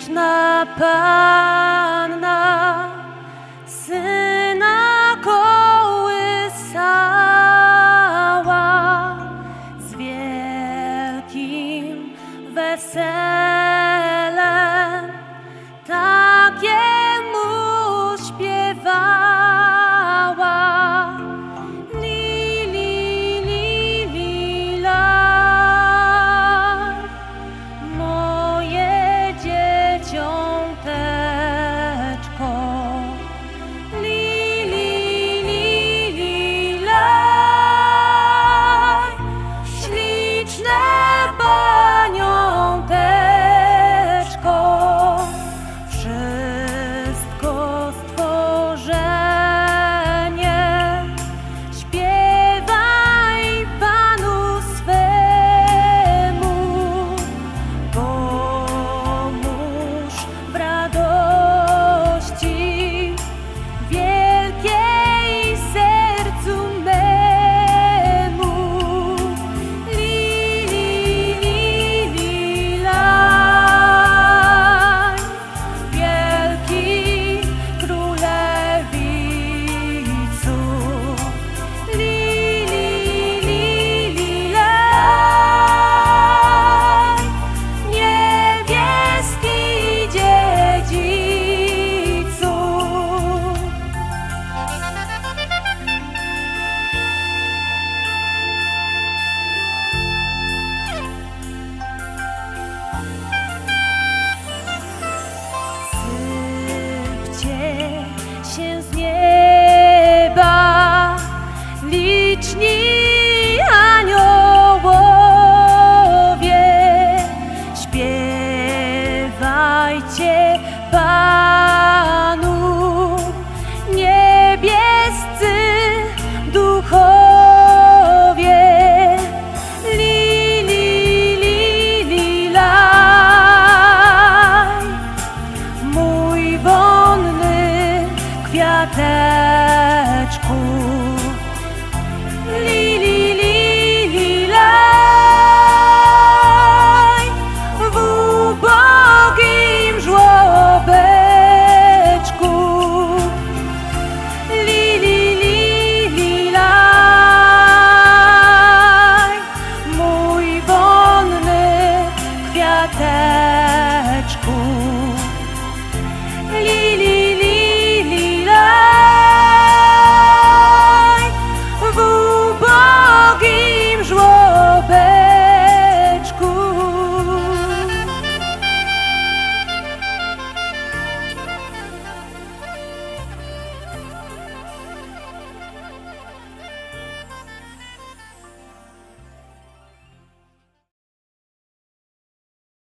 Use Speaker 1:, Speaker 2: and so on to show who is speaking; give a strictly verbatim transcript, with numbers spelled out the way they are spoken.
Speaker 1: śliczna Panna Syna kołysała, z wielkim weselem takiemu śpiewała. Li, li, li, li, laj, moje dzieciąteczko. Li, li, li, li, laj, śliczne paniąteczko. Wszystko stworzenie śpiewaj Panu swemu, pomóż w radości wielkiej sercu memu. Li, li, li, li, laj, wielki królewicu. Li, li, li, li, laj, niebieski dziedzicu. Sypcie się z nieba liczni aniołowie, śpiewajcie